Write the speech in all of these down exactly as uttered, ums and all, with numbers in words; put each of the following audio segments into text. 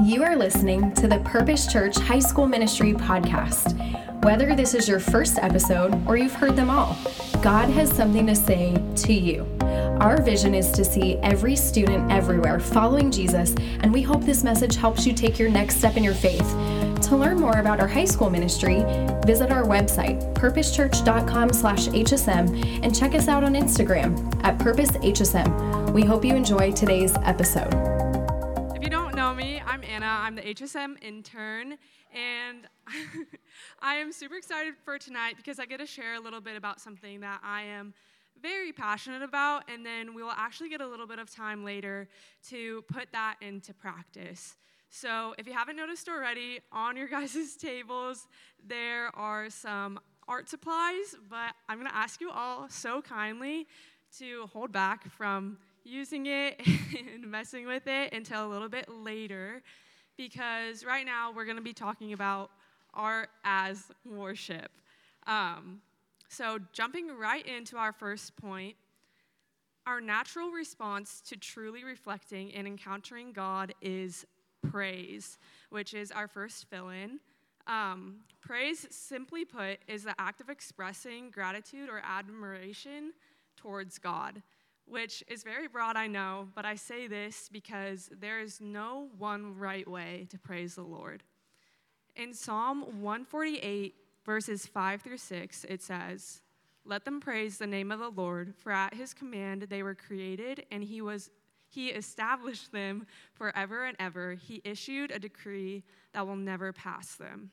You are listening to the Purpose Church High School Ministry podcast. Whether this is your first episode or you've heard them all, God has something to say to you. Our vision is to see every student everywhere following Jesus, and we hope this message helps you take your next step in your faith. To learn more about our high school ministry, visit our website, purposechurch.com slash HSM, and check us out on Instagram at PurposeHSM. We hope you enjoy today's episode. If you don't know me, I'm Anna. I'm the H S M intern, and I am super excited for tonight because I get to share a little bit about something that I am very passionate about, and then we will actually get a little bit of time later to put that into practice. So if you haven't noticed already, on your guys' tables, there are some art supplies, but I'm going to ask you all so kindly to hold back from using it and messing with it until a little bit later, because right now we're going to be talking about art as worship. Um, so jumping right into our first point, our natural response to truly reflecting and encountering God is praise, which is our first fill-in. Um, praise, simply put, is the act of expressing gratitude or admiration towards God, which is very broad, I know, but I say this because there is no one right way to praise the Lord. In Psalm one forty-eight, verses five through six, it says, "Let them praise the name of the Lord, for at his command they were created, and he was he established them forever and ever. He issued a decree that will never pass them."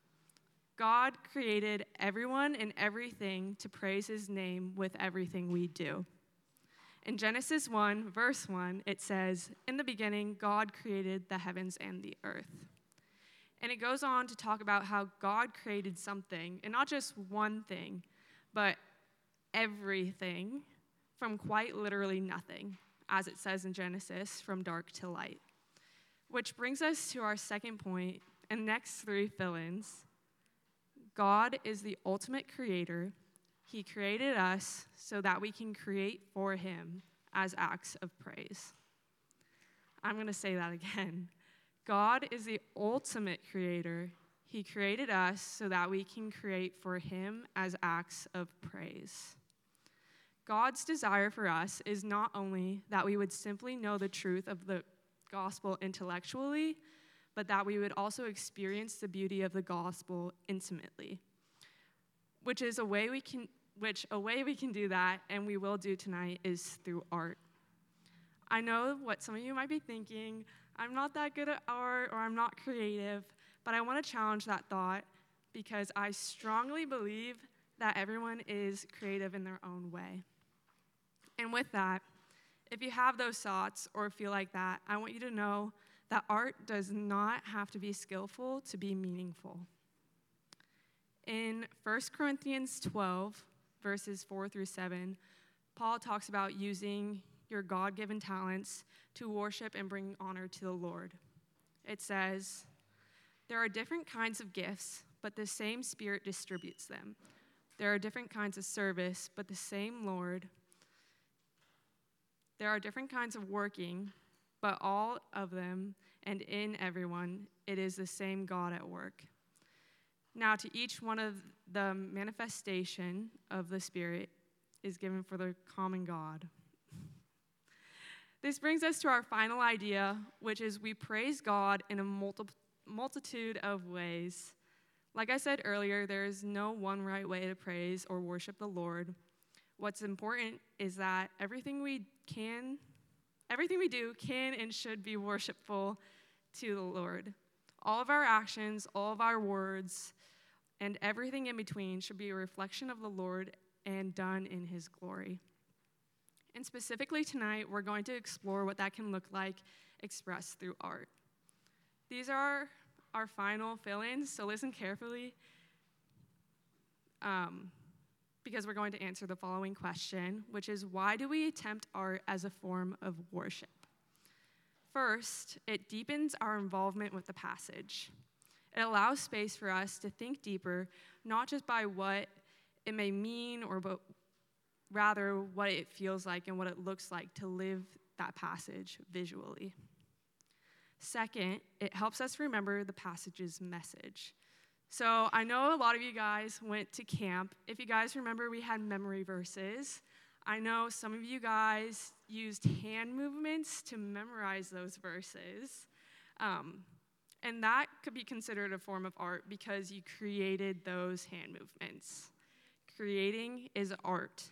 God created everyone and everything to praise his name with everything we do. In Genesis one, verse one, it says, "In the beginning, God created the heavens and the earth." And it goes on to talk about how God created something, and not just one thing, but everything from quite literally nothing, as it says in Genesis, from dark to light. Which brings us to our second point, and next three fill-ins. God is the ultimate creator. He created us so that we can create for him as acts of praise. I'm going to say that again. God is the ultimate creator. He created us so that we can create for him as acts of praise. God's desire for us is not only that we would simply know the truth of the gospel intellectually, but that we would also experience the beauty of the gospel intimately, which is a way we can which a way we can do that, and we will do tonight, is through art. I know what some of you might be thinking, I'm not that good at art, or I'm not creative, but I want to challenge that thought because I strongly believe that everyone is creative in their own way. And with that, if you have those thoughts or feel like that, I want you to know that art does not have to be skillful to be meaningful. In First Corinthians twelve, verses four through seven, Paul talks about using your God-given talents to worship and bring honor to the Lord. It says, "There are different kinds of gifts, but the same Spirit distributes them. There are different kinds of service, but the same Lord. There are different kinds of working, but all of them and in everyone, it is the same God at work. Now to each one of the manifestation of the Spirit is given for the common God." This brings us to our final idea, which is we praise God in a multi- multitude of ways. Like I said earlier, there is no one right way to praise or worship the Lord. What's important is that everything we can, everything we do can and should be worshipful to the Lord. All of our actions, all of our words, and everything in between should be a reflection of the Lord and done in his glory. And specifically tonight, we're going to explore what that can look like expressed through art. These are our final fill-ins, so listen carefully, um, because we're going to answer the following question, which is, why do we attempt art as a form of worship? First, it deepens our involvement with the passage. It allows space for us to think deeper, not just by what it may mean, or but rather what it feels like and what it looks like to live that passage visually. Second, it helps us remember the passage's message. So I know a lot of you guys went to camp. If you guys remember, we had memory verses. I know some of you guys used hand movements to memorize those verses. Um, and that could be considered a form of art because you created those hand movements. Creating is art.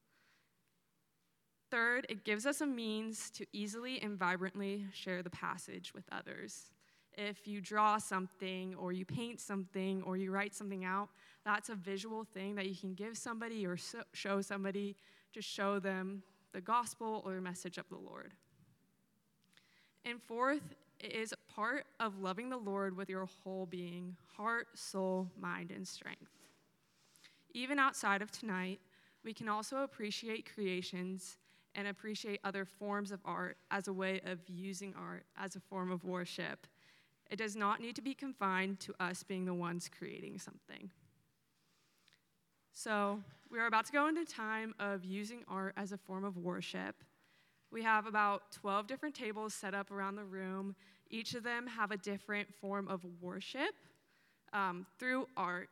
Third, it gives us a means to easily and vibrantly share the passage with others. If you draw something or you paint something or you write something out, that's a visual thing that you can give somebody or so, show somebody to show them the gospel or the message of the Lord. And fourth, it is part of loving the Lord with your whole being, heart, soul, mind, and strength. Even outside of tonight, we can also appreciate creations and appreciate other forms of art as a way of using art as a form of worship. It does not need to be confined to us being the ones creating something. So we are about to go into time of using art as a form of worship. We have about twelve different tables set up around the room. Each of them have a different form of worship um, through art.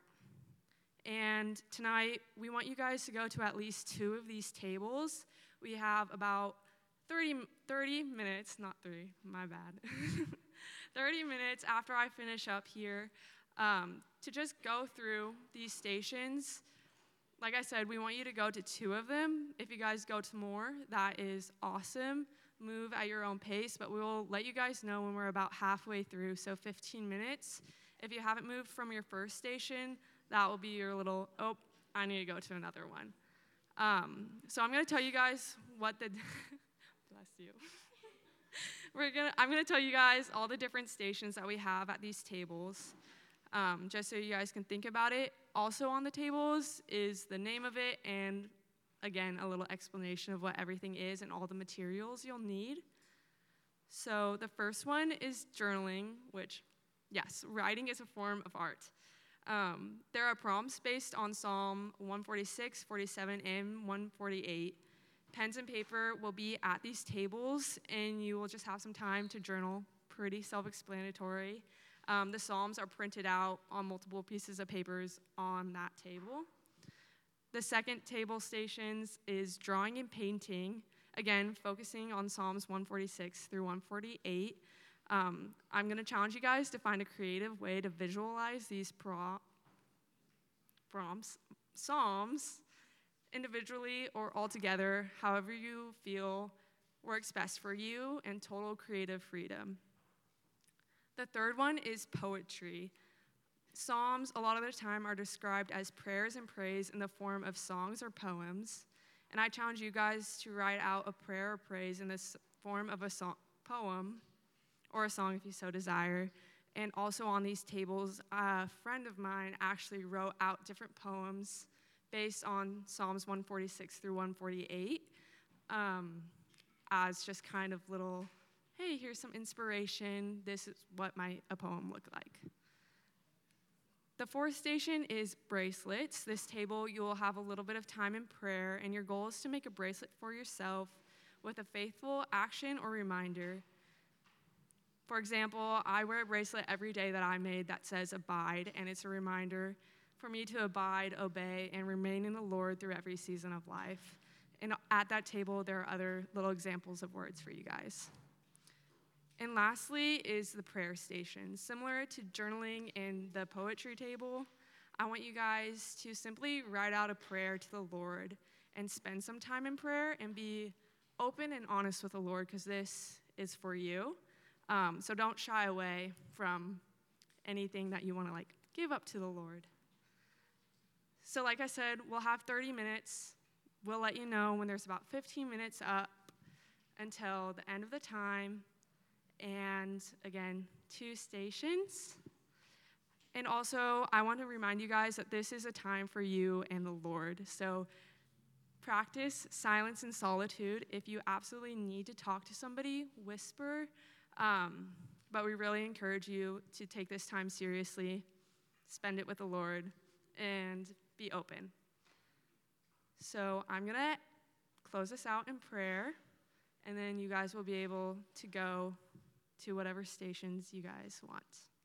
And tonight, we want you guys to go to at least two of these tables. We have about thirty, thirty minutes, not three, my bad, thirty minutes after I finish up here um, to just go through these stations. Like I said, we want you to go to two of them. If you guys go to more, that is awesome. Move at your own pace, but we will let you guys know when we're about halfway through, so fifteen minutes. If you haven't moved from your first station, that will be your little, oh, I need to go to another one. Um, so I'm going to tell you guys what the, bless you. We're gonna, I'm going to tell you guys all the different stations that we have at these tables, um, just so you guys can think about it. Also on the tables is the name of it and, again, a little explanation of what everything is and all the materials you'll need. So the first one is journaling, which, yes, writing is a form of art. Um, there are prompts based on Psalm one forty-six, forty-seven, and one forty-eight. Pens and paper will be at these tables, and you will just have some time to journal. Pretty self-explanatory. Um, the Psalms are printed out on multiple pieces of papers on that table. The second table stations is drawing and painting, again, focusing on Psalms one forty-six through one forty-eight. Um, I'm going to challenge you guys to find a creative way to visualize these pro- prompts, psalms individually or all together, however you feel works best for you, and total creative freedom. The third one is poetry. Psalms, a lot of the time, are described as prayers and praise in the form of songs or poems. And I challenge you guys to write out a prayer or praise in this form of a song, poem, or a song if you so desire. And also on these tables, a friend of mine actually wrote out different poems based on Psalms one forty-six through one forty-eight um, as just kind of little, hey, here's some inspiration. This is what might a poem look like. The fourth station is bracelets. This table, you will have a little bit of time in prayer, and your goal is to make a bracelet for yourself with a faithful action or reminder. For example, I wear a bracelet every day that I made that says abide, and it's a reminder for me to abide, obey, and remain in the Lord through every season of life. And at that table, there are other little examples of words for you guys. And lastly is the prayer station. Similar to journaling and the poetry table, I want you guys to simply write out a prayer to the Lord and spend some time in prayer and be open and honest with the Lord, because this is for you. Um, so don't shy away from anything that you want to like give up to the Lord. So like I said, we'll have thirty minutes. We'll let you know when there's about fifteen minutes up until the end of the time. And again, two stations. And also, I want to remind you guys that this is a time for you and the Lord. So practice silence and solitude. If you absolutely need to talk to somebody, whisper. Um, but we really encourage you to take this time seriously, spend it with the Lord, and be open. So I'm going to close us out in prayer, and then you guys will be able to go to whatever stations you guys want.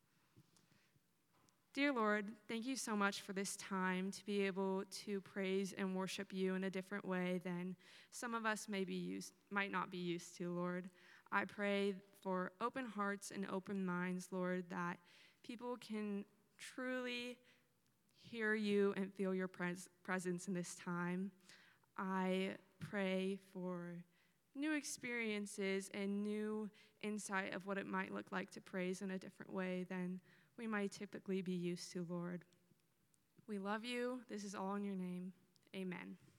Dear Lord, thank you so much for this time to be able to praise and worship you in a different way than some of us may be used, might not be used to, Lord. I pray for open hearts and open minds, Lord, that people can truly hear you and feel your pres- presence in this time. I pray for new experiences and new insight of what it might look like to praise in a different way than we might typically be used to, Lord. We love you. This is all in your name. Amen.